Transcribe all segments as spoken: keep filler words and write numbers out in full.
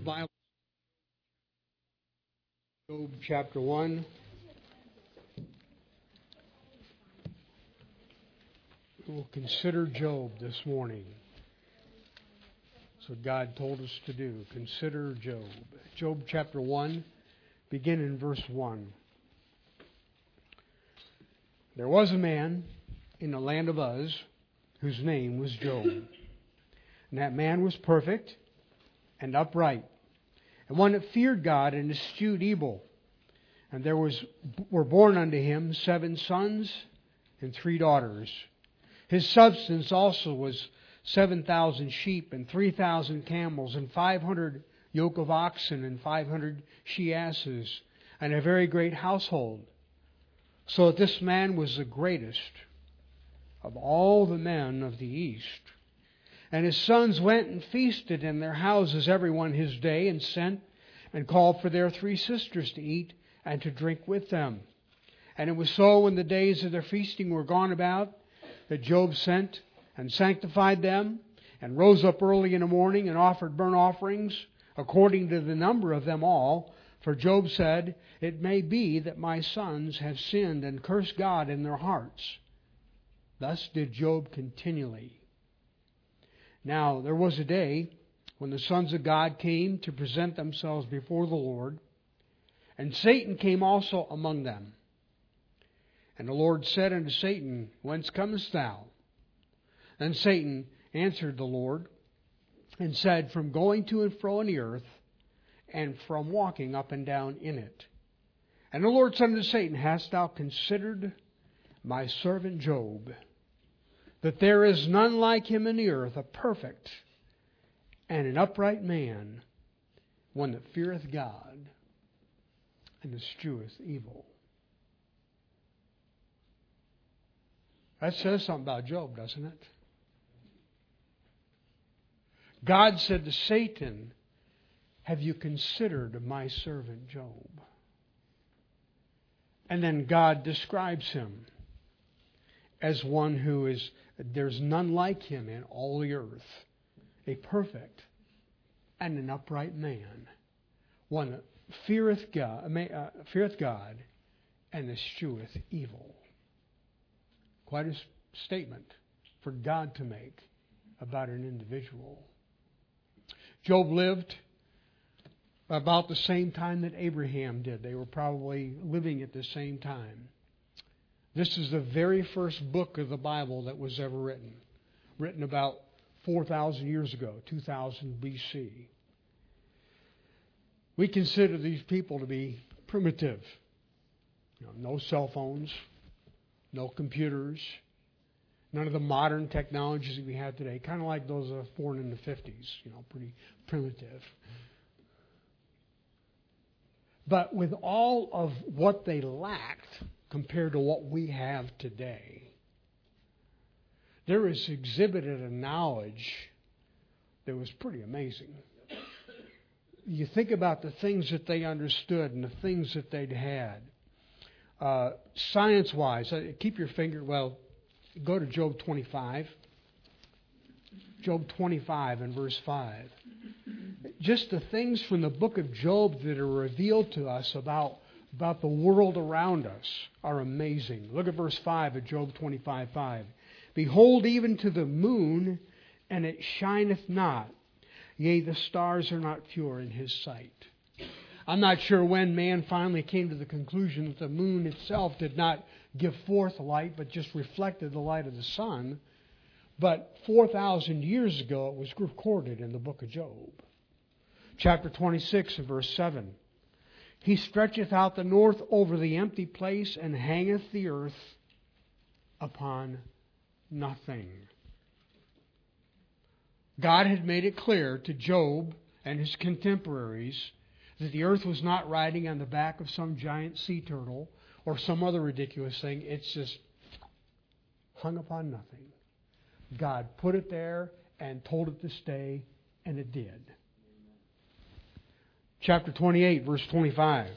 Bible, Job chapter one. We'll consider Job this morning. That's what God told us to do. Consider Job. Job chapter one, begin in verse one. There was a man in the land of Uz whose name was Job. And that man was perfect and upright, and one that feared God and eschewed evil. And there was were born unto him seven sons and three daughters. His substance also was seven thousand sheep and three thousand camels and five hundred yoke of oxen and five hundred she asses, and a very great household. So that this man was the greatest of all the men of the east. And his sons went and feasted in their houses, every one his day, and sent and called for their three sisters to eat and to drink with them. And it was so, when the days of their feasting were gone about, that Job sent and sanctified them, and rose up early in the morning and offered burnt offerings according to the number of them all. For Job said, "It may be that my sons have sinned and cursed God in their hearts." Thus did Job continually. Now there was a day when the sons of God came to present themselves before the Lord, and Satan came also among them. And the Lord said unto Satan, "Whence comest thou?" Then Satan answered the Lord, and said, "From going to and fro in the earth, and from walking up and down in it." And the Lord said unto Satan, "Hast thou considered my servant Job, that there is none like him in the earth, a perfect and an upright man, one that feareth God and escheweth evil?" That says something about Job, doesn't it? God said to Satan, "Have you considered my servant Job?" And then God describes him as one who is, there's none like him in all the earth, a perfect and an upright man, one that feareth God, uh, feareth God and escheweth evil. Quite a statement for God to make about an individual. Job lived about the same time that Abraham did. They were probably living at the same time. This is the very first book of the Bible that was ever written. Written about four thousand years ago, two thousand B C. We consider these people to be primitive. You know, no cell phones, no computers, none of the modern technologies that we have today. Kind of like those uh, born in the fifties, you know, pretty primitive. But with all of what they lacked compared to what we have today, there is exhibited a knowledge that was pretty amazing. You think about the things that they understood and the things that they'd had. Uh, science-wise, uh, keep your finger, well, go to Job twenty-five. Job twenty-five and verse five. Just the things from the book of Job that are revealed to us about, about the world around us are amazing. Look at verse five of Job twenty-five five. "Behold, even to the moon, and it shineth not. Yea, the stars are not pure in his sight." I'm not sure when man finally came to the conclusion that the moon itself did not give forth light, but just reflected the light of the sun. But four thousand years ago, it was recorded in the book of Job. Chapter twenty-six and verse seven. "He stretcheth out the north over the empty place, and hangeth the earth upon nothing." God had made it clear to Job and his contemporaries that the earth was not riding on the back of some giant sea turtle or some other ridiculous thing. It's just hung upon nothing. God put it there and told it to stay, and it did. Chapter twenty-eight, verse twenty-five.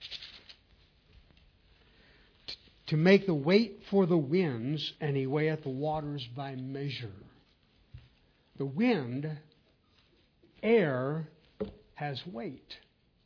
"To make the weight for the winds, and he weigheth the waters by measure." The wind, air, has weight.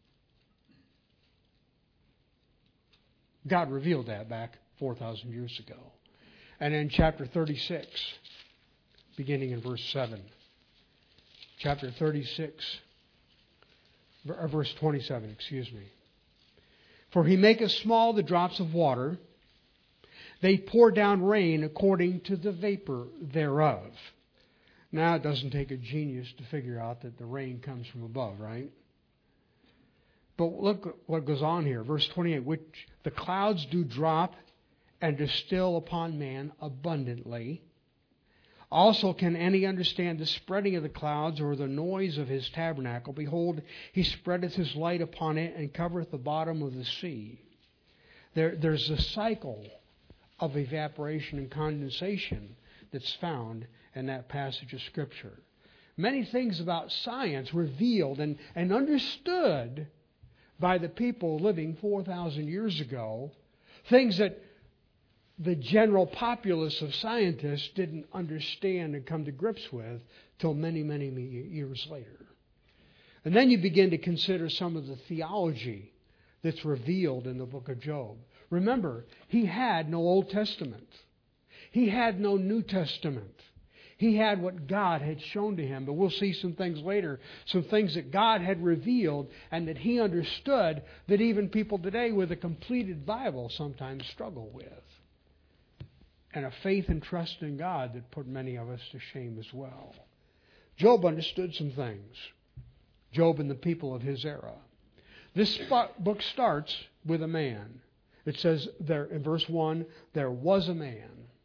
God revealed that back four thousand years ago. And in chapter thirty-six, beginning in verse seven. Chapter thirty-six, or verse twenty-seven, excuse me. For he maketh small the drops of water, they pour down rain according to the vapor thereof. Now, it doesn't take a genius to figure out that the rain comes from above, right? But look what goes on here. Verse twenty-eight, which the clouds do drop and distill upon man abundantly. Also can any understand the spreading of the clouds or the noise of his tabernacle? Behold, he spreadeth his light upon it and covereth the bottom of the sea. There, there's a cycle of evaporation and condensation that's found in that passage of Scripture. Many things about science revealed and, and understood by the people living four thousand years ago, things that the general populace of scientists didn't understand and come to grips with till many, many years later. And then you begin to consider some of the theology that's revealed in the book of Job. Remember, he had no Old Testament. He had no New Testament. He had what God had shown to him. But we'll see some things later, some things that God had revealed and that he understood that even people today with a completed Bible sometimes struggle with. And a faith and trust in God that put many of us to shame as well. Job understood some things. Job and the people of his era. This book starts with a man. It says there in verse one, there was a man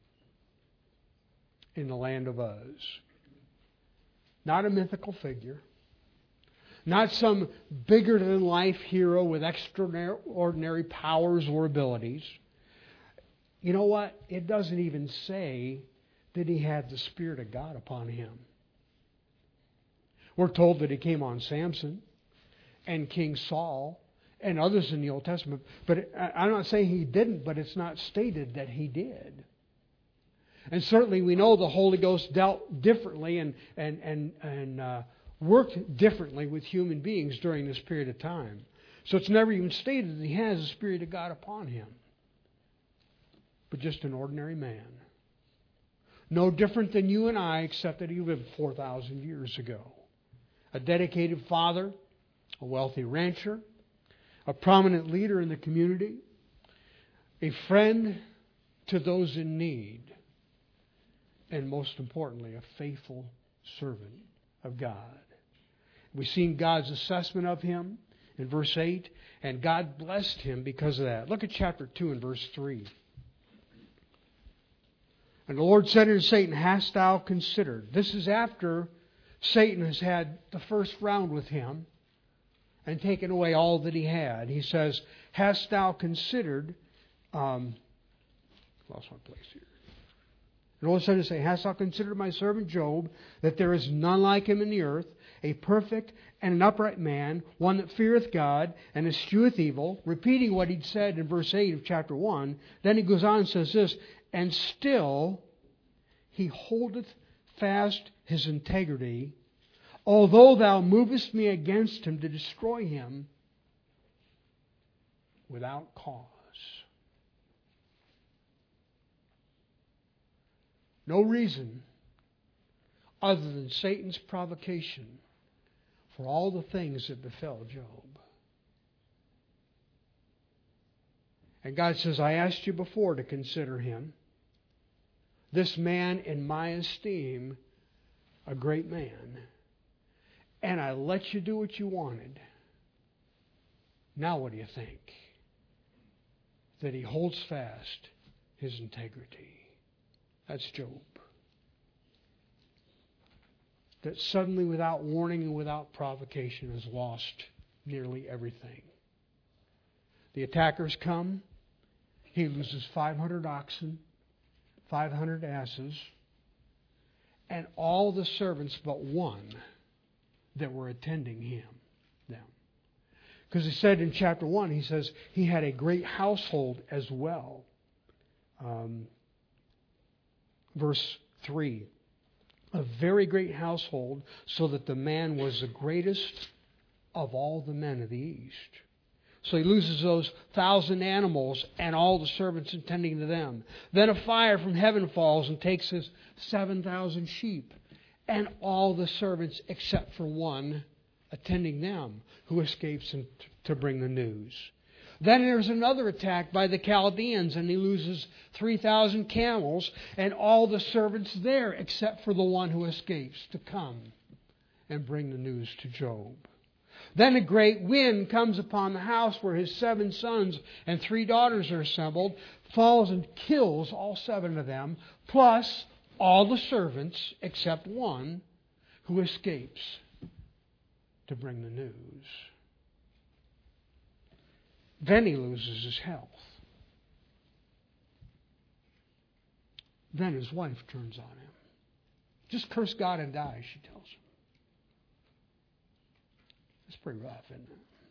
in the land of Uz. Not a mythical figure. Not some bigger-than-life hero with extraordinary powers or abilities. You know what? It doesn't even say that he had the Spirit of God upon him. We're told that he came on Samson and King Saul and others in the Old Testament. But I'm not saying he didn't, but it's not stated that he did. And certainly we know the Holy Ghost dealt differently and, and, and, and uh, worked differently with human beings during this period of time. So it's never even stated that he has the Spirit of God upon him. But just an ordinary man. No different than you and I, except that he lived four thousand years ago. A dedicated father, a wealthy rancher, a prominent leader in the community, a friend to those in need, and most importantly, a faithful servant of God. We've seen God's assessment of him in verse eight, and God blessed him because of that. Look at chapter two and verse three. And the Lord said unto Satan, hast thou considered? This is after Satan has had the first round with him and taken away all that he had. He says, hast thou considered... Um, lost my place here. And the Lord said to say, hast thou considered my servant Job, that there is none like him in the earth, a perfect and an upright man, one that feareth God and escheweth evil, repeating what he'd said in verse eight of chapter one. Then he goes on and says this, and still he holdeth fast his integrity, although thou movest me against him to destroy him without cause. No reason other than Satan's provocation for all the things that befell Job. And God says, I asked you before to consider him. This man, in my esteem, a great man. And I let you do what you wanted. Now what do you think? That he holds fast his integrity. That's Job. That suddenly, without warning and without provocation, has lost nearly everything. The attackers come. He loses five hundred oxen, five hundred asses, and all the servants but one that were attending him. Them. Because he said in chapter one, he says he had a great household as well. Um, verse three. A very great household, so that the man was the greatest of all the men of the east. So he loses those thousand animals and all the servants attending to them. Then a fire from heaven falls and takes his seven thousand sheep and all the servants except for one attending them, who escapes to bring the news. Then there's another attack by the Chaldeans, and he loses three thousand camels and all the servants there except for the one who escapes to come and bring the news to Job. Then a great wind comes upon the house where his seven sons and three daughters are assembled, falls and kills all seven of them, plus all the servants except one who escapes to bring the news. Then he loses his health. Then his wife turns on him. Just curse God and die, she tells him. It's pretty rough, isn't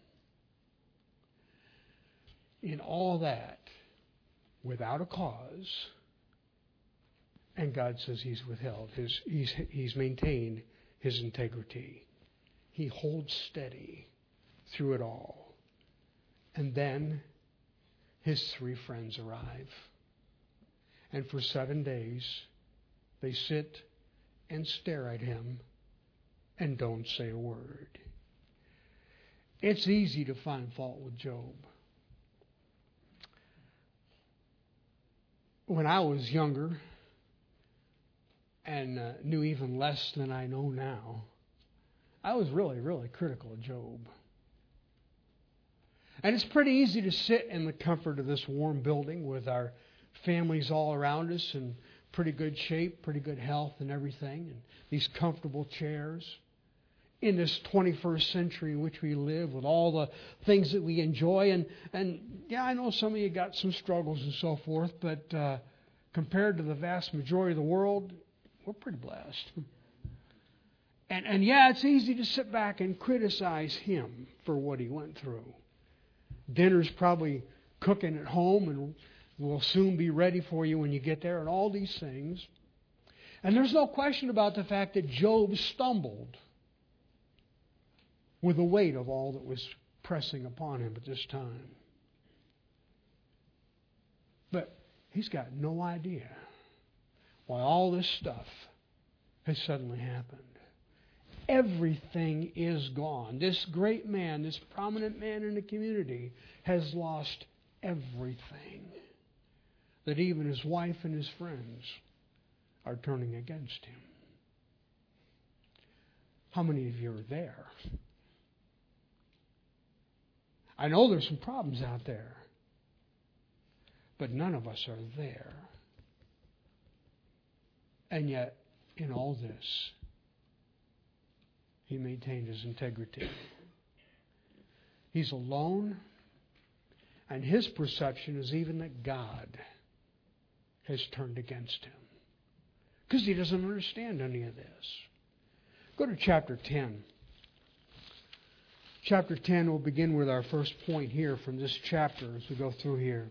it? In all that, without a cause, and God says he's withheld, his, he's, he's maintained his integrity. He holds steady through it all. And then his three friends arrive. And for seven days, they sit and stare at him and don't say a word. It's easy to find fault with Job. When I was younger and uh, knew even less than I know now, I was really, really critical of Job. And it's pretty easy to sit in the comfort of this warm building with our families all around us in pretty good shape, pretty good health and everything, and these comfortable chairs. In this twenty-first century in which we live, with all the things that we enjoy. And, and yeah, I know some of you got some struggles and so forth, but uh, compared to the vast majority of the world, we're pretty blessed. And, and yeah, it's easy to sit back and criticize him for what he went through. Dinner's probably cooking at home and will soon be ready for you when you get there, and all these things. And there's no question about the fact that Job stumbled with the weight of all that was pressing upon him at this time. But he's got no idea why all this stuff has suddenly happened. Everything is gone. This great man, this prominent man in the community, has lost everything. That even his wife and his friends are turning against him. How many of you are there? I know there's some problems out there, but none of us are there. And yet, in all this, he maintained his integrity. He's alone, and his perception is even that God has turned against him, because he doesn't understand any of this. Go to chapter ten. Chapter ten will begin with our first point here from this chapter as we go through here.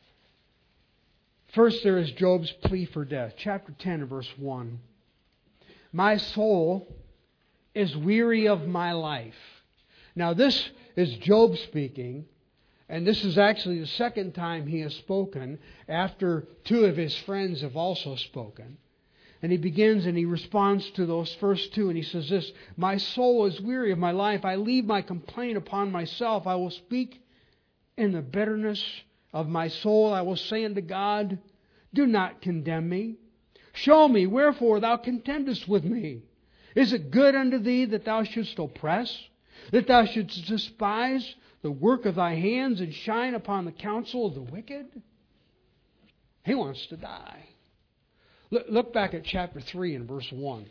First, there is Job's plea for death. Chapter ten, verse one. My soul is weary of my life. Now, this is Job speaking, and this is actually the second time he has spoken after two of his friends have also spoken. And he begins and he responds to those first two, and he says this: my soul is weary of my life. I leave my complaint upon myself. I will speak in the bitterness of my soul. I will say unto God, do not condemn me. Show me wherefore thou contendest with me. Is it good unto thee that thou shouldst oppress, that thou shouldst despise the work of thy hands and shine upon the counsel of the wicked? He wants to die. Look back at chapter three and verse one.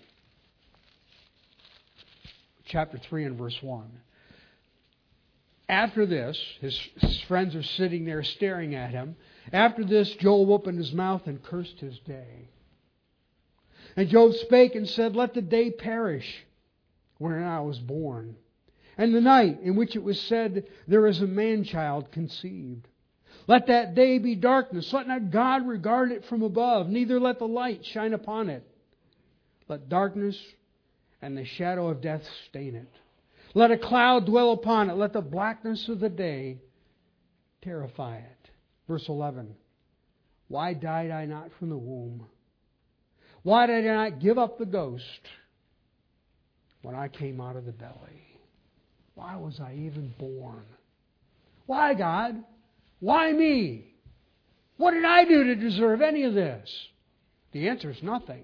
Chapter three and verse one. After this, his, his friends are sitting there staring at him. After this, Job opened his mouth and cursed his day. And Job spake and said, let the day perish wherein I was born, and the night in which it was said, there is a man-child conceived. Let that day be darkness. Let not God regard it from above, neither let the light shine upon it. Let darkness and the shadow of death stain it. Let a cloud dwell upon it. Let the blackness of the day terrify it. Verse eleven. Why died I not from the womb? Why did I not give up the ghost when I came out of the belly? Why was I even born? Why, God? Why me? What did I do to deserve any of this? The answer is nothing.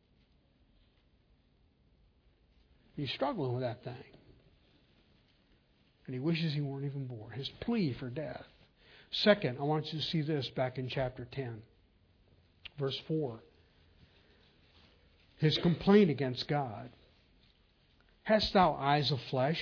He's struggling with that thing. And he wishes he weren't even born. His plea for death. Second, I want you to see this back in chapter ten. Verse four. His complaint against God. Hast thou eyes of flesh?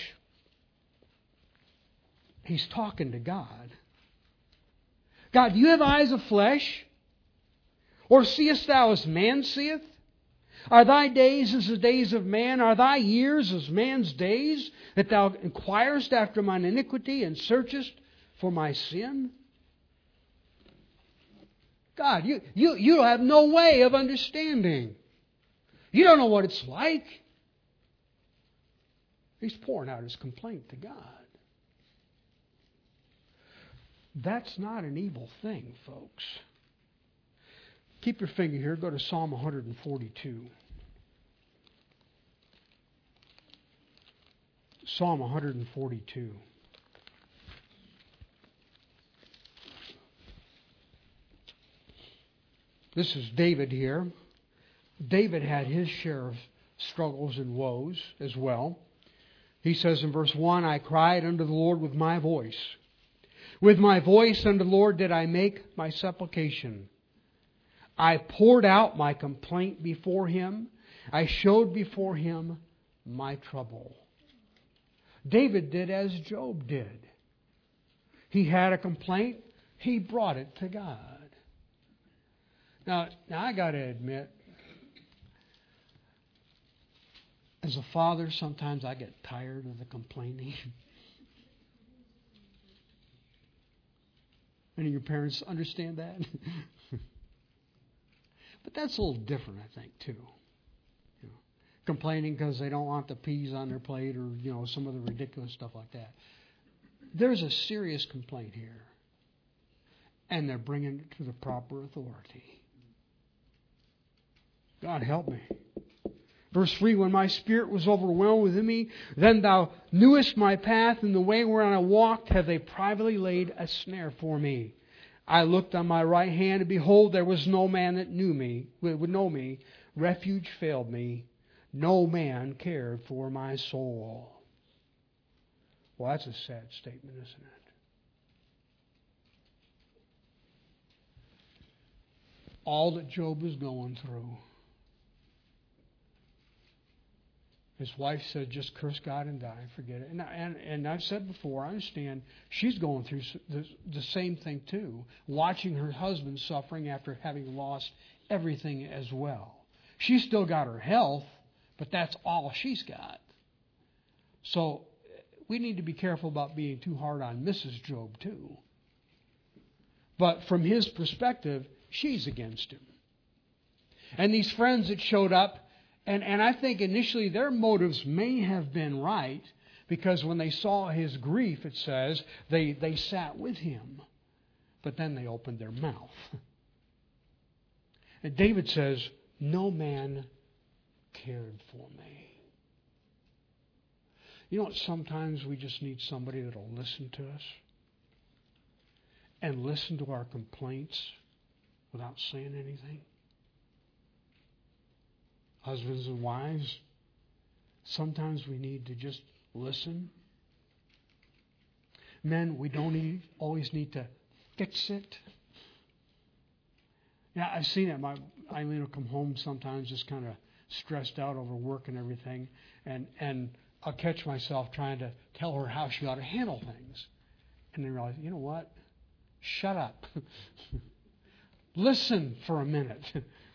He's talking to God. God, do you have eyes of flesh? Or seest thou as man seeth? Are thy days as the days of man? Are thy years as man's days? That thou inquirest after mine iniquity and searchest for my sin? God, you, you, you have no way of understanding. You don't know what it's like. He's pouring out his complaint to God. That's not an evil thing, folks. Keep your finger here. Go to Psalm one forty-two. Psalm one forty-two. This is David here. David had his share of struggles and woes as well. He says in verse one, I cried unto the Lord with my voice. With my voice unto the Lord did I make my supplication. I poured out my complaint before him. I showed before him my trouble. David did as Job did. He had a complaint. He brought it to God. Now, now I got to admit, as a father, sometimes I get tired of the complaining. Any of your parents understand that? But that's a little different, I think, too. You know, complaining because they don't want the peas on their plate or, you know, some of the ridiculous stuff like that. There's a serious complaint here. And they're bringing it to the proper authority. God help me. Verse three, when my spirit was overwhelmed within me, then thou knewest my path, and the way whereon I walked have they privately laid a snare for me. I looked on my right hand, and behold, there was no man that knew me, would know me. Refuge failed me. No man cared for my soul. Well, that's a sad statement, isn't it? All that Job was going through. His wife said, just curse God and die. Forget it. And, and, and I've said before, I understand she's going through the, the same thing too. Watching her husband suffering after having lost everything as well. She's still got her health, but that's all she's got. So we need to be careful about being too hard on Missus Job too. But from his perspective, she's against him. And these friends that showed up, And, and I think initially their motives may have been right, because when they saw his grief, it says, they, they sat with him. But then they opened their mouth. And David says, no man cared for me. You know what? Sometimes we just need somebody that will listen to us and listen to our complaints without saying anything. Husbands and wives, sometimes we need to just listen. Men, we don't need, always need to fix it. Yeah, I've seen it. My Eileen will come home sometimes just kind of stressed out over work and everything, and and I'll catch myself trying to tell her how she ought to handle things, and then realize, you know what? Shut up. Listen for a minute.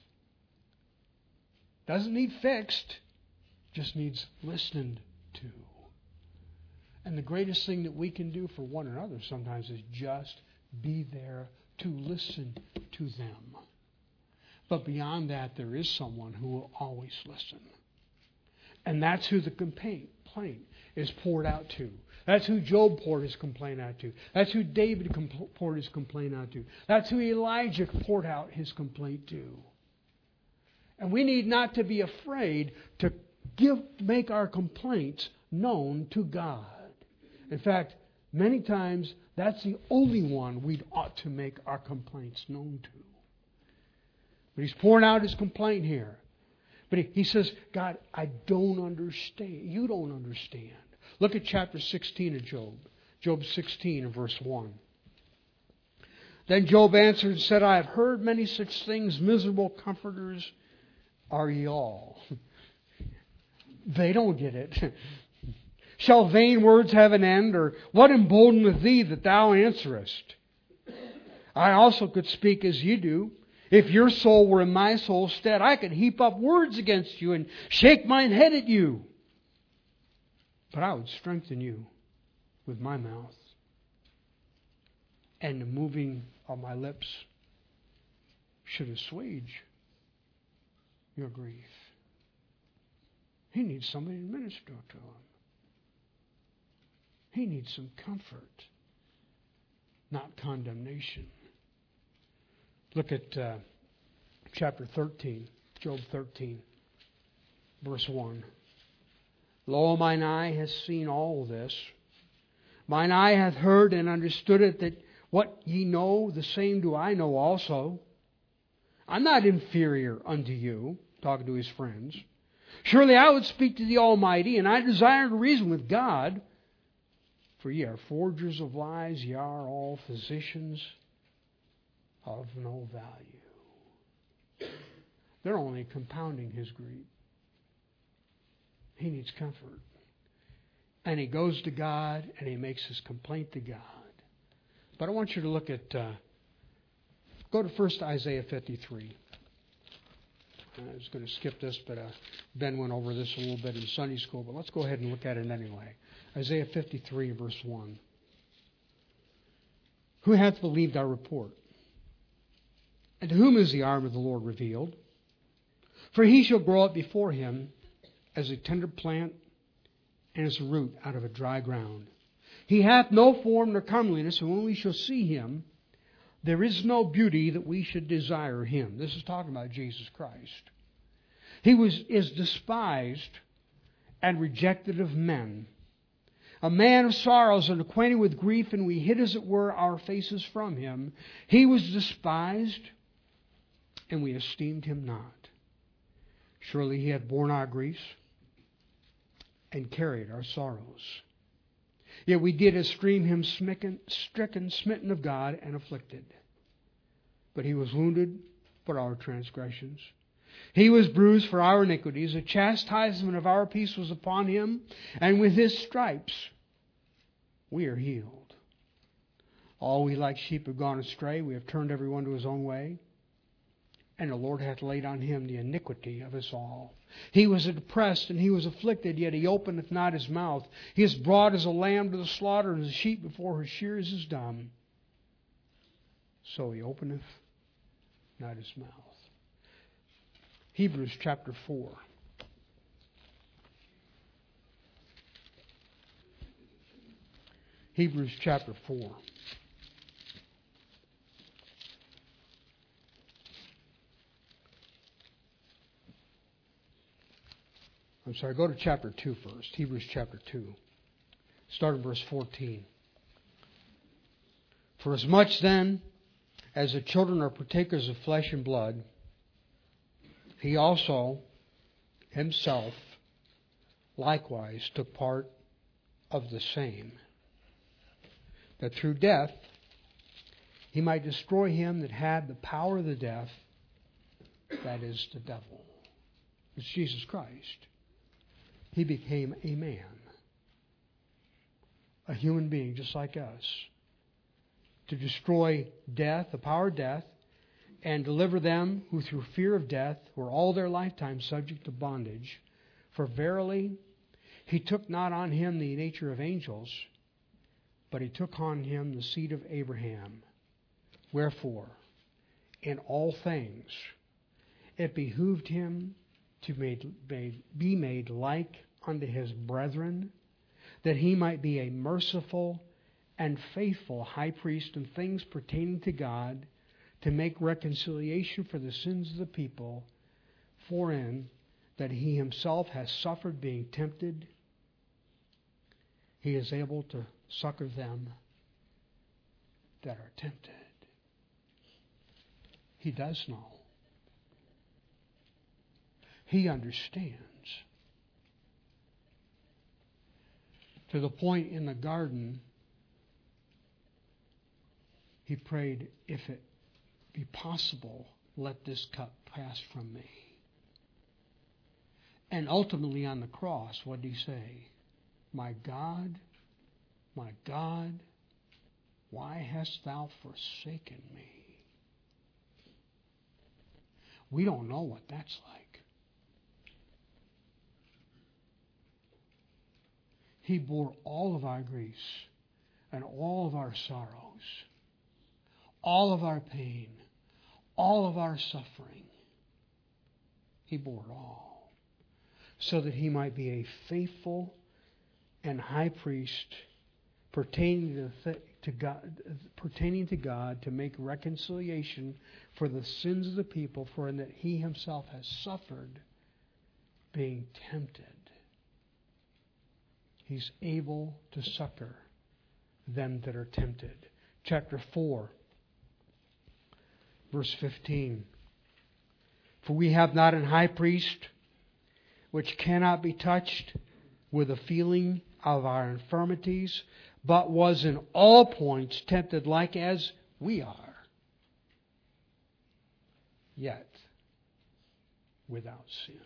Doesn't need fixed, just needs listened to. And the greatest thing that we can do for one another sometimes is just be there to listen to them. But beyond that, there is someone who will always listen. And that's who the complaint is poured out to. That's who Job poured his complaint out to. That's who David compl- poured his complaint out to. That's who Elijah poured out his complaint to. And we need not to be afraid to give, make our complaints known to God. In fact, many times that's the only one we ought to make our complaints known to. But he's pouring out his complaint here. But he, he says, God, I don't understand. You don't understand. Look at chapter sixteen of Job. Job sixteen and verse one. Then Job answered and said, I have heard many such things. Miserable comforters are ye all. They don't get it. Shall vain words have an end? Or what emboldeneth thee that thou answerest? I also could speak as you do. If your soul were in my soul's stead, I could heap up words against you and shake mine head at you. But I would strengthen you with my mouth, and the moving of my lips should assuage your grief. He needs somebody to minister to him. He needs some comfort, not condemnation. Look at uh, chapter thirteen, Job thirteen, verse one. Lo, mine eye has seen all this. Mine eye hath heard and understood it, that what ye know, the same do I know also. I'm not inferior unto you, talking to his friends. Surely I would speak to the Almighty, and I desire to reason with God. For ye are forgers of lies, ye are all physicians of no value. They're only compounding his grief. He needs comfort. And he goes to God and he makes his complaint to God. But I want you to look at, uh, go to first Isaiah fifty-three. I was going to skip this, but uh, Ben went over this a little bit in Sunday school. But let's go ahead and look at it anyway. Isaiah fifty-three, verse one. Who hath believed our report? And to whom is the arm of the Lord revealed? For he shall grow up before him as a tender plant, and as a root out of a dry ground. He hath no form nor comeliness, and when we shall see him, there is no beauty that we should desire him. This is talking about Jesus Christ. He was is despised and rejected of men, a man of sorrows and acquainted with grief, and we hid, as it were, our faces from him. He was despised, and we esteemed him not. Surely he hath borne our griefs and carried our sorrows. Yet we did esteem him stricken, stricken, smitten of God, and afflicted. But he was wounded for our transgressions. He was bruised for our iniquities. The chastisement of our peace was upon him, and with his stripes we are healed. All we like sheep have gone astray. We have turned every one to his own way. And the Lord hath laid on him the iniquity of us all. He was oppressed and he was afflicted, yet he openeth not his mouth. He is brought as a lamb to the slaughter, and as a sheep before her shears is dumb. So he openeth not his mouth. Hebrews chapter four. Hebrews chapter four. I'm sorry, go to chapter two first. Hebrews chapter two. Start in verse fourteen. For as much then as the children are partakers of flesh and blood, he also himself likewise took part of the same, that through death he might destroy him that had the power of the death, that is, the devil. It's Jesus Christ. He became a man, a human being just like us, to destroy death, the power of death, and deliver them who through fear of death were all their lifetime subject to bondage. For verily he took not on him the nature of angels, but he took on him the seed of Abraham. Wherefore, in all things it behooved him to made, made, be made like unto his brethren, that he might be a merciful and faithful high priest in things pertaining to God, to make reconciliation for the sins of the people, forein that he himself has suffered being tempted, he is able to succor them that are tempted. He does know. He understands. To the point in the garden, he prayed, if it be possible, let this cup pass from me. And ultimately on the cross, what did he say? My God, my God, why hast thou forsaken me? We don't know what that's like. He bore all of our griefs and all of our sorrows, all of our pain, all of our suffering. He bore it all so that he might be a faithful and high priest pertaining to, th- to God, pertaining to God, to make reconciliation for the sins of the people, for in that he himself has suffered being tempted. He's able to succor them that are tempted. Chapter four, verse fifteen. For we have not an high priest which cannot be touched with the feeling of our infirmities, but was in all points tempted like as we are, yet without sin.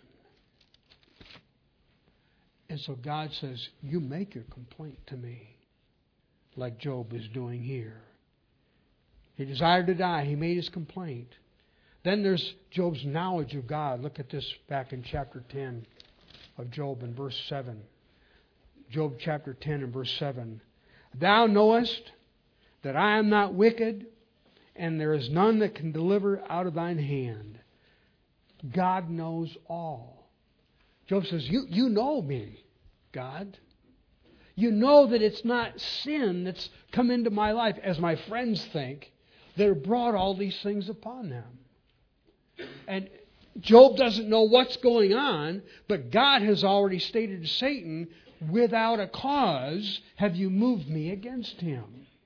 And so God says, you make your complaint to me, like Job is doing here. He desired to die. He made his complaint. Then there's Job's knowledge of God. Look at this back in chapter ten of Job in verse seven. Job chapter ten and verse seven. Thou knowest that I am not wicked, and there is none that can deliver out of thine hand. God knows all. Job says, you, you know me, God. You know that it's not sin that's come into my life, as my friends think, that have brought all these things upon them. And Job doesn't know what's going on, but God has already stated to Satan, without a cause have you moved me against him.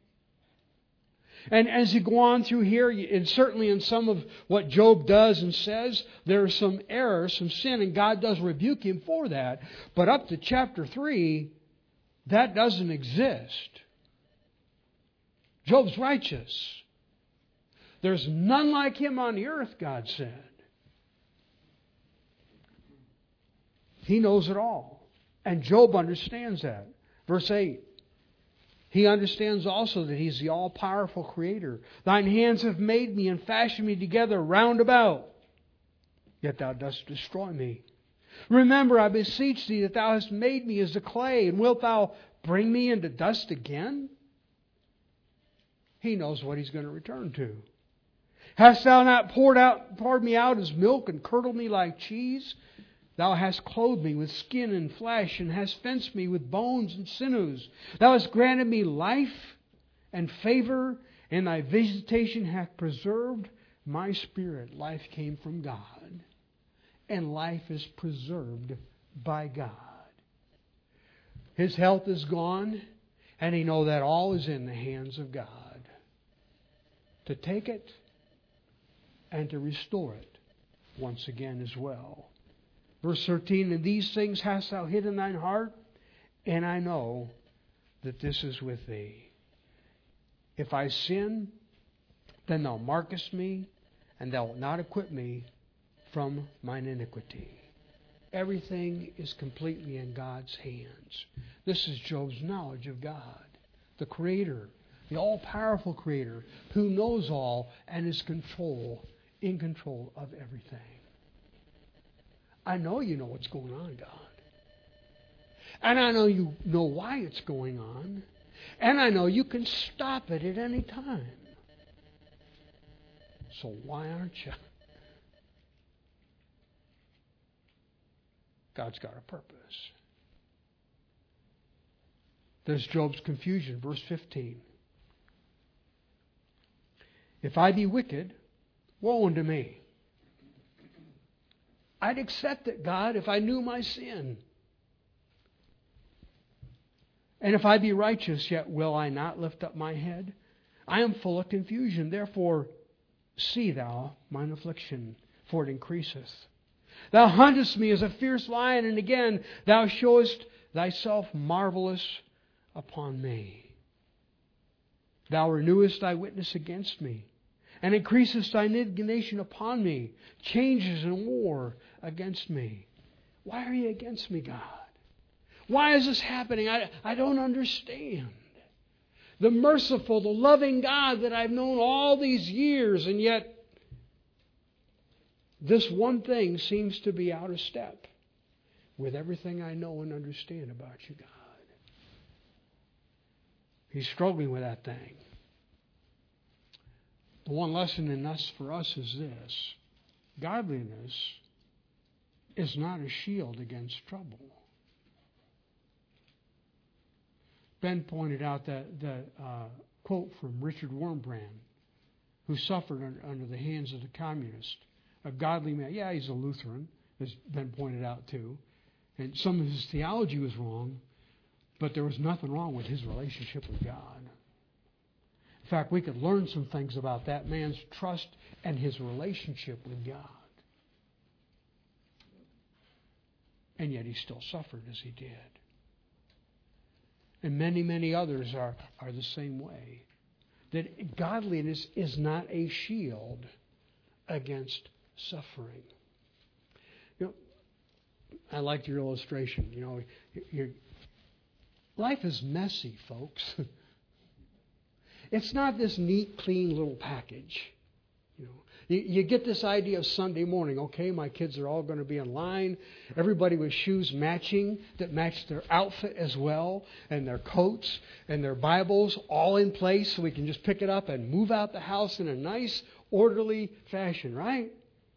And as you go on through here, and certainly in some of what Job does and says, there's some error, some sin, and God does rebuke him for that. But up to chapter three, that doesn't exist. Job's righteous. There's none like him on the earth, God said. He knows it all. And Job understands that. Verse eight. He understands also that He's the all-powerful Creator. Thine hands have made me and fashioned me together round about. Yet thou dost destroy me. Remember, I beseech thee, that thou hast made me as the clay, and wilt thou bring me into dust again? He knows what he's going to return to. Hast thou not poured out, poured me out as milk, and curdled me like cheese? Thou hast clothed me with skin and flesh, and hast fenced me with bones and sinews. Thou hast granted me life and favor, and thy visitation hath preserved my spirit. Life came from God, and life is preserved by God. His health is gone, and he knows that all is in the hands of God. To take it and to restore it once again as well. Verse thirteen, and these things hast thou hid in thine heart, and I know that this is with thee. If I sin, then thou markest me, and thou wilt not acquit me from mine iniquity. Everything is completely in God's hands. This is Job's knowledge of God, the Creator, the all-powerful Creator, who knows all and is control, in control of everything. I know you know what's going on, God. And I know you know why it's going on. And I know you can stop it at any time. So why aren't you? God's got a purpose. There's Job's confusion, verse fifteen. If I be wicked, woe unto me. I'd accept it, God, if I knew my sin. And if I be righteous, yet will I not lift up my head? I am full of confusion. Therefore, see thou mine affliction, for it increaseth. Thou huntest me as a fierce lion, and again thou showest thyself marvelous upon me. Thou renewest thy witness against me, and increasest thine indignation upon me, changes in war against me. Why are you against me, God? Why is this happening? I, I don't understand. The merciful, the loving God that I've known all these years, and yet this one thing seems to be out of step with everything I know and understand about you, God. He's struggling with that thing. The one lesson in us for us is this: godliness is not a shield against trouble. Ben pointed out that the uh, quote from Richard Wurmbrand, who suffered under, under the hands of the communists. A godly man. Yeah, he's a Lutheran, as Ben pointed out too. And some of his theology was wrong, but there was nothing wrong with his relationship with God. In fact, we could learn some things about that man's trust and his relationship with God. And yet he still suffered as he did. And many, many others are, are the same way. That godliness is not a shield against suffering. You know, I liked your illustration. You know, your, life is messy, folks. It's not this neat, clean little package. You know, you, you get this idea of Sunday morning. Okay, my kids are all going to be in line. Everybody with shoes matching that match their outfit as well, and their coats and their Bibles all in place, so we can just pick it up and move out the house in a nice, orderly fashion, right?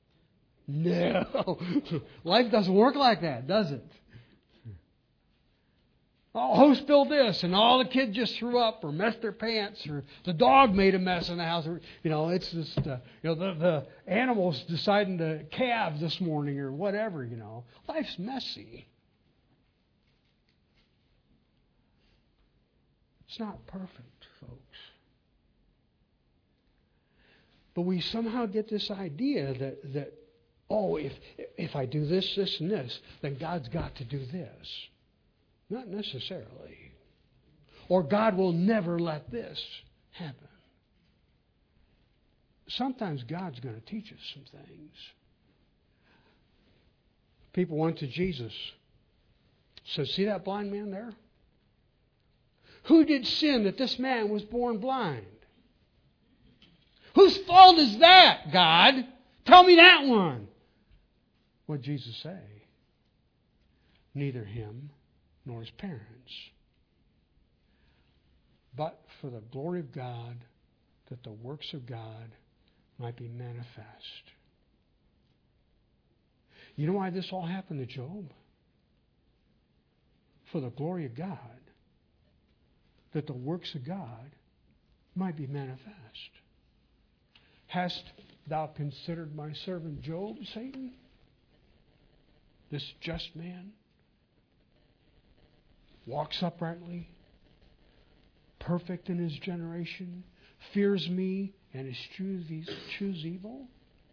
No. Life doesn't work like that, does it? Oh, who spilled this? And all the kids just threw up or messed their pants, or the dog made a mess in the house. You know, it's just, uh, you know, the, the animals deciding to calve this morning or whatever, you know. Life's messy. It's not perfect, folks. But we somehow get this idea that, that oh, if if I do this, this, and this, then God's got to do this. Not necessarily. Or God will never let this happen. Sometimes God's going to teach us some things. People went to Jesus. So see that blind man there? Who did sin that this man was born blind? Whose fault is that, God? Tell me that one. What did Jesus say? Neither him nor his parents, but for the glory of God, that the works of God might be manifest. You know why this all happened to Job? For the glory of God, that the works of God might be manifest. Hast thou considered my servant Job, Satan? This just man? Walks uprightly, perfect in his generation, fears me, and eschews evil.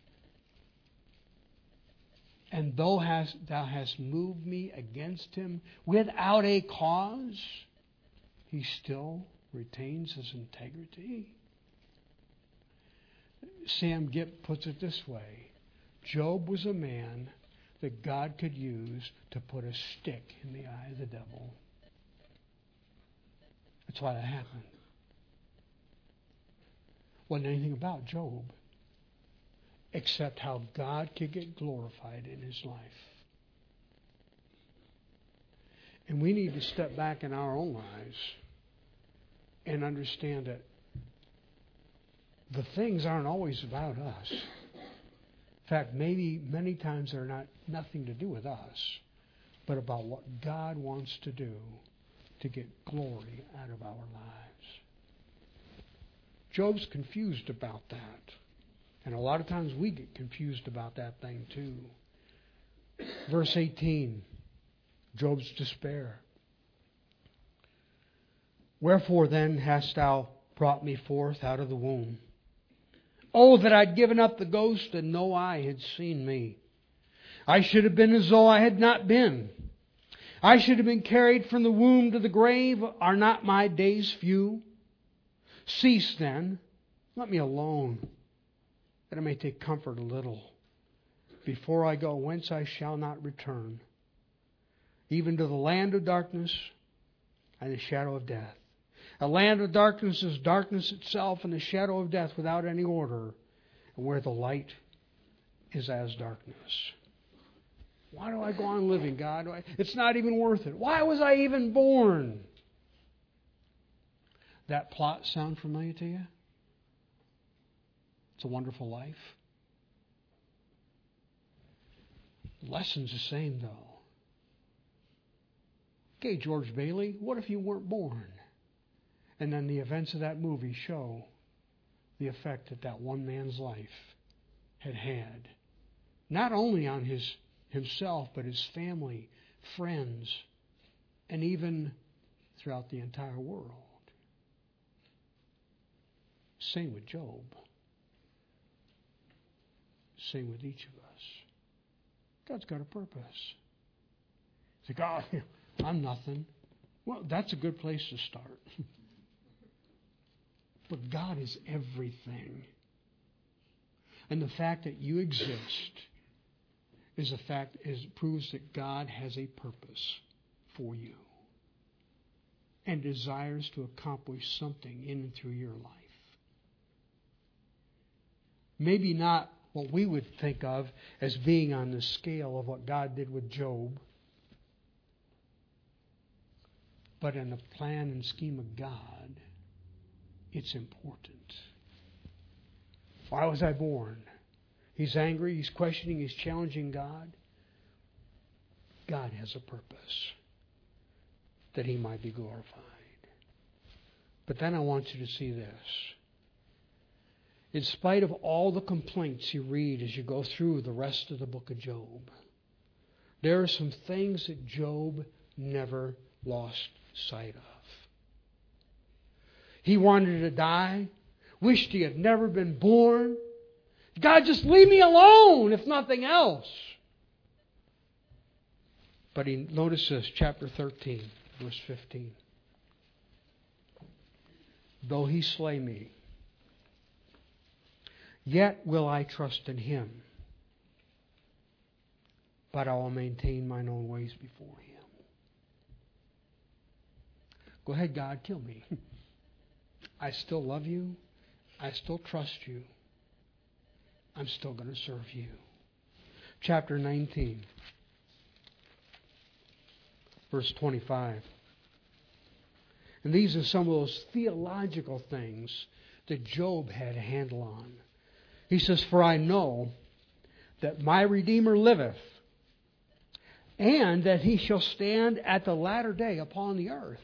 And though hast, thou hast moved me against him without a cause, he still retains his integrity. Sam Gipp puts it this way: Job was a man that God could use to put a stick in the eye of the devil. That's why that happened. Wasn't anything about Job except how God could get glorified in his life. And we need to step back in our own lives and understand that the things aren't always about us. In fact, maybe many times they're not nothing to do with us. but about what God wants to do to get glory out of our lives. Job's confused about that. And a lot of times we get confused about that thing too. Verse eighteen, Job's despair. Wherefore then hast thou brought me forth out of the womb? Oh, that I'd given up the ghost and no eye had seen me. I should have been as though I had not been. I should have been carried from the womb to the grave. Are not my days few? Cease then, let me alone, that I may take comfort a little. Before I go, whence I shall not return, even to the land of darkness and the shadow of death. A land of darkness is darkness itself, and the shadow of death without any order, and where the light is as darkness. Why do I go on living, God? It's not even worth it. Why was I even born? That plot sound familiar to you? It's a Wonderful Life. The lesson's the same, though. Okay, George Bailey, what if you weren't born? And then the events of that movie show the effect that that one man's life had had. Not only on his himself, but his family, friends, and even throughout the entire world. Same with Job. Same with each of us. God's got a purpose. Say, God, I'm nothing. Well, that's a good place to start. But God is everything. And the fact that you exist is a fact is proves that God has a purpose for you and desires to accomplish something in and through your life. Maybe not what we would think of as being on the scale of what God did with Job, but in the plan and scheme of God, it's important. Why was I born? He's angry, he's questioning, he's challenging God. God has a purpose that he might be glorified. But then I want you to see this. In spite of all the complaints you read as you go through the rest of the book of Job, there are some things that Job never lost sight of. He wanted to die, wished he had never been born. God, just leave me alone, if nothing else. But he notice this, chapter thirteen, verse fifteen. Though he slay me, yet will I trust in him, but I will maintain mine own ways before him. Go ahead, God, kill me. I still love you. I still trust you. I'm still going to serve you. Chapter nineteen, verse twenty-five. And these are some of those theological things that Job had a handle on. He says, for I know that my Redeemer liveth, and that he shall stand at the latter day upon the earth.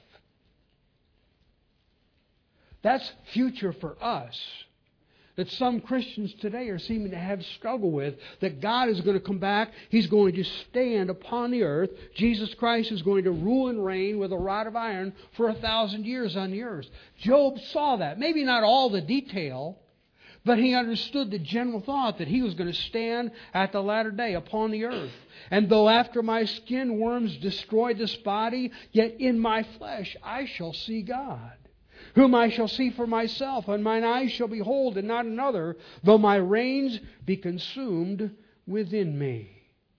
That's future for us. That some Christians today are seeming to have struggle with. That God is going to come back. He's going to stand upon the earth. Jesus Christ is going to rule and reign with a rod of iron for a thousand years on the earth. Job saw that. Maybe not all the detail, but he understood the general thought that he was going to stand at the latter day upon the earth. And though after my skin worms destroy this body, yet in my flesh I shall see God, whom I shall see for myself, and mine eyes shall behold, and not another, though my reins be consumed within me.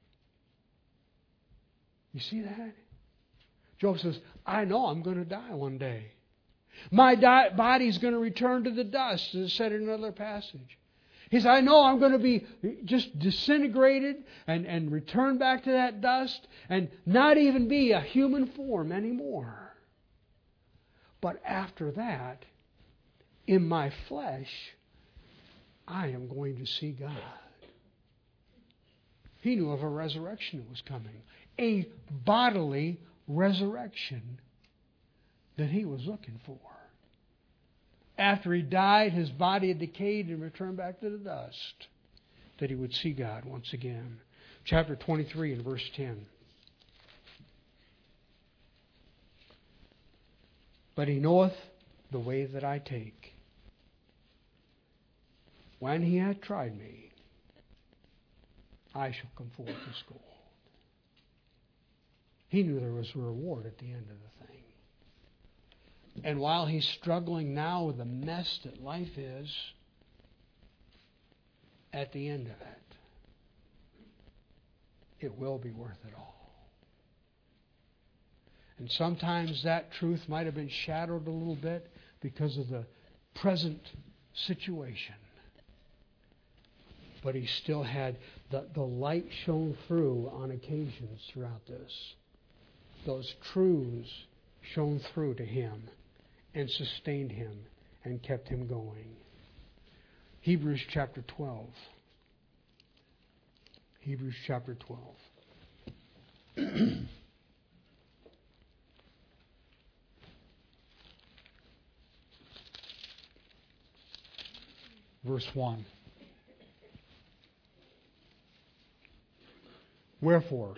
You see that? Job says, I know I'm going to die one day. My di- body's going to return to the dust, as said in another passage. He says, I know I'm going to be just disintegrated and, and return back to that dust and not even be a human form anymore. But after that, in my flesh, I am going to see God. He knew of a resurrection that was coming. A bodily resurrection that he was looking for. After he died, his body had decayed and returned back to the dust, that he would see God once again. Chapter twenty-three and verse ten. But he knoweth the way that I take. When he hath tried me, I shall come forth as gold. He knew there was a reward at the end of the thing. And while he's struggling now with the mess that life is, at the end of it, it will be worth it all. And sometimes that truth might have been shadowed a little bit because of the present situation. But he still had the, the light shone through on occasions throughout this. Those truths shone through to him and sustained him and kept him going. Hebrews chapter twelve. Hebrews chapter twelve. Verse one. Wherefore,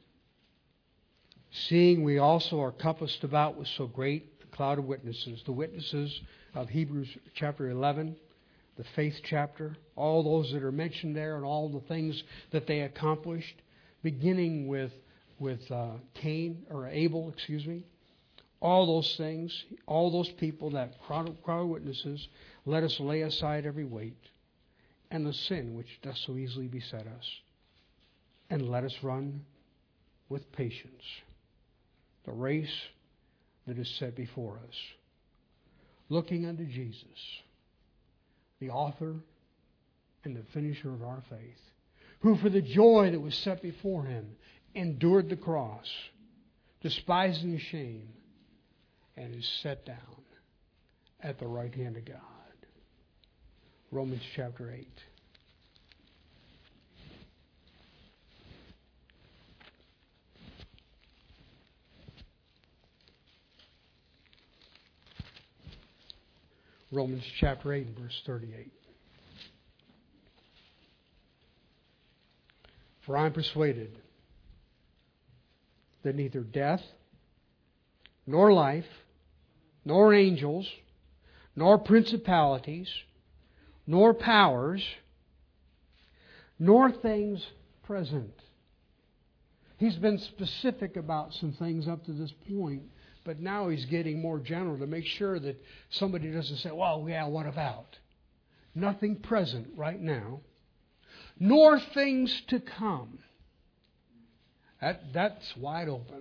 seeing we also are compassed about with so great a cloud of witnesses, the witnesses of Hebrews chapter eleven, the faith chapter, all those that are mentioned there and all the things that they accomplished, beginning with with uh, Cain, or Abel, excuse me, all those things, all those people, that crowd of, crowd of witnesses, let us lay aside every weight and the sin which doth so easily beset us, and let us run with patience the race that is set before us, looking unto Jesus, the author and the finisher of our faith, who for the joy that was set before him endured the cross, despising the shame, and is set down at the right hand of God. Romans chapter eight. Romans chapter eight and verse thirty-eight. For I am persuaded that neither death, nor life, nor angels, nor principalities, nor powers, nor things present. He's been specific about some things up to this point, but now he's getting more general to make sure that somebody doesn't say, well, yeah, what about? Nothing present right now, nor things to come. That, that's wide open.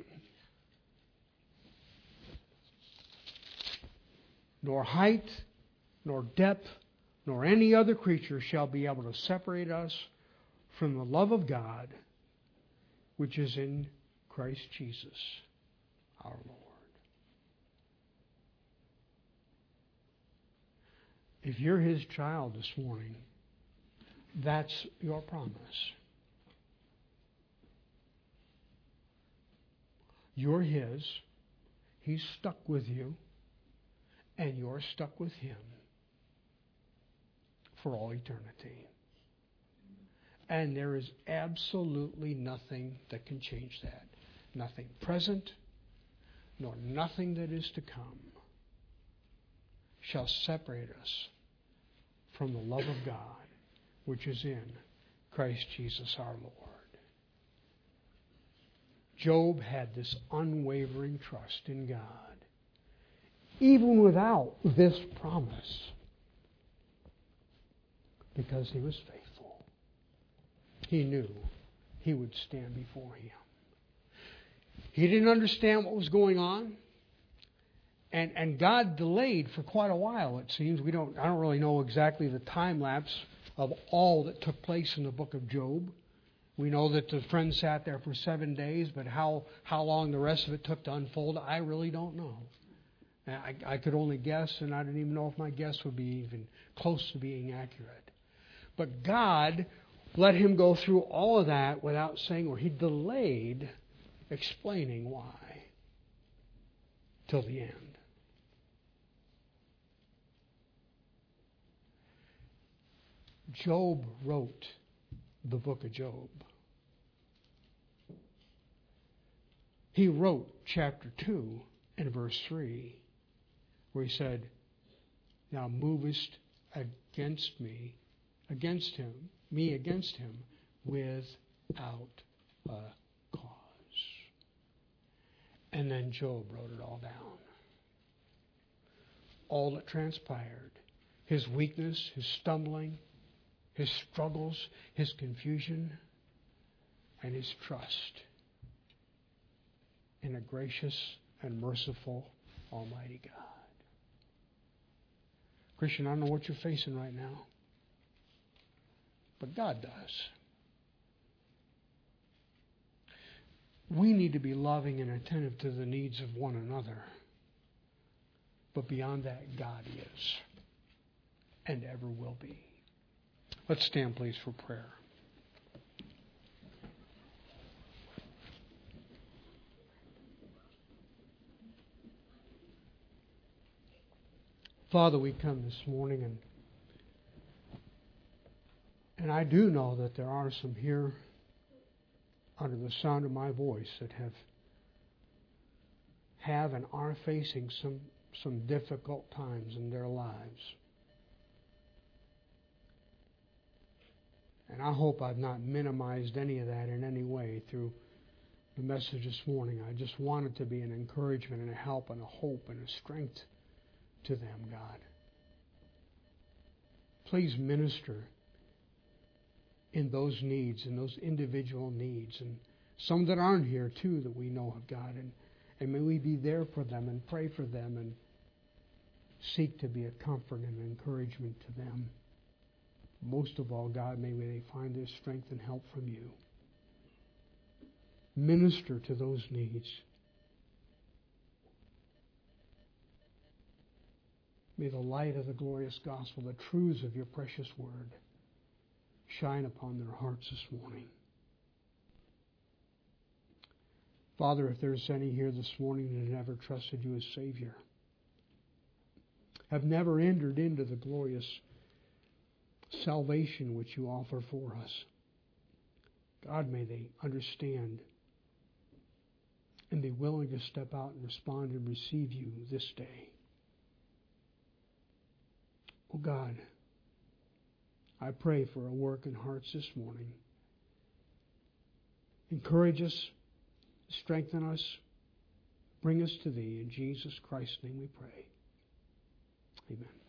Nor height, nor depth, nor any other creature shall be able to separate us from the love of God, which is in Christ Jesus, our Lord. If you're His child this morning, that's your promise. You're His. He's stuck with you. And you're stuck with Him for all eternity. And there is absolutely nothing that can change that. Nothing present, nor nothing that is to come shall separate us from the love of God, which is in Christ Jesus our Lord. Job had this unwavering trust in God, even without this promise, because he was faithful. He knew he would stand before Him. He didn't understand what was going on, and and God delayed for quite a while. It seems we don't. I don't really know exactly the time lapse of all that took place in the book of Job. We know that the friend sat there for seven days, but how how long the rest of it took to unfold, I really don't know. I, I could only guess, and I didn't even know if my guess would be even close to being accurate. But God let him go through all of that without saying, or he delayed explaining why till the end. Job wrote the book of Job. He wrote chapter two and verse three, where he said, "Now movest against me, against him, me against him, without a cause." And then Job wrote it all down. All that transpired, his weakness, his stumbling, his struggles, his confusion, and his trust in a gracious and merciful Almighty God. Christian, I don't know what you're facing right now, but God does. We need to be loving and attentive to the needs of one another. But beyond that, God is and ever will be. Let's stand, please, for prayer. Father, we come this morning, and and I do know that there are some here under the sound of my voice that have have and are facing some some difficult times in their lives. And I hope I've not minimized any of that in any way through the message this morning. I just want it to be an encouragement and a help and a hope and a strength to them, God. Please minister in those needs, in those individual needs, and some that aren't here too that we know of, God. And, and may we be there for them and pray for them and seek to be a comfort and encouragement to them. Most of all, God, may they find their strength and help from you. Minister to those needs. May the light of the glorious gospel, the truths of your precious word, shine upon their hearts this morning. Father, if there's any here this morning that have never trusted you as Savior, have never entered into the glorious salvation which you offer for us, God, may they understand and be willing to step out and respond and receive you this day. Oh God, I pray for a work in hearts this morning. Encourage us, strengthen us, bring us to Thee. In Jesus Christ's name we pray. Amen.